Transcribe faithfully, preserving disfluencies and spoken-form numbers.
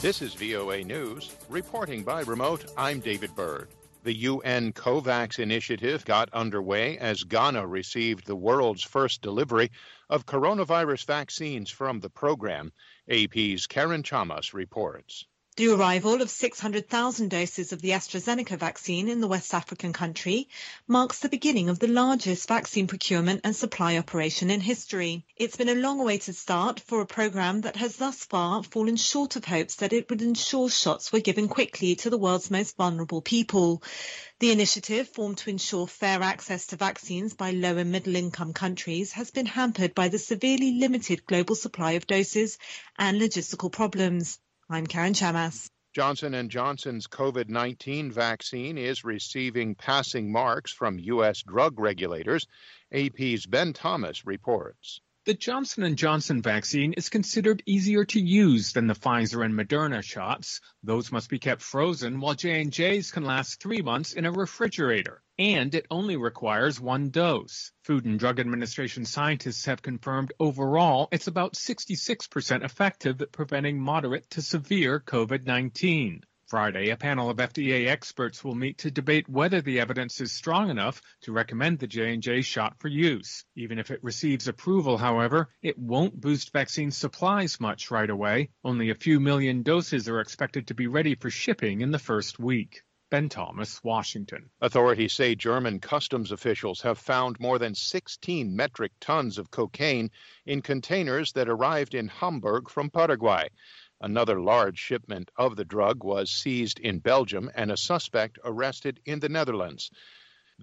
This is V O A News. Reporting by remote, I'm David Byrd. The U N COVAX initiative got underway as Ghana received the world's first delivery of coronavirus vaccines from the program. A P's Karen Chamas reports. The arrival of six hundred thousand doses of the AstraZeneca vaccine in the West African country marks the beginning of the largest vaccine procurement and supply operation in history. It's been a long-awaited start for a program that has thus far fallen short of hopes that it would ensure shots were given quickly to the world's most vulnerable people. The initiative, formed to ensure fair access to vaccines by low and middle-income countries, has been hampered by the severely limited global supply of doses and logistical problems. I'm Karen Chamas. Johnson and Johnson's COVID nineteen vaccine is receiving passing marks from U S drug regulators. A P's Ben Thomas reports. The Johnson and Johnson vaccine is considered easier to use than the Pfizer and Moderna shots. Those must be kept frozen, while J and J's can last three months in a refrigerator. And it only requires one dose. Food and Drug Administration scientists have confirmed overall it's about sixty-six percent effective at preventing moderate to severe COVID nineteen. Friday, a panel of F D A experts will meet to debate whether the evidence is strong enough to recommend the J and J shot for use. Even if it receives approval, however, it won't boost vaccine supplies much right away. Only a few million doses are expected to be ready for shipping in the first week. Ben Thomas, Washington. Authorities say German customs officials have found more than sixteen metric tons of cocaine in containers that arrived in Hamburg from Paraguay. Another large shipment of the drug was seized in Belgium and a suspect arrested in the Netherlands.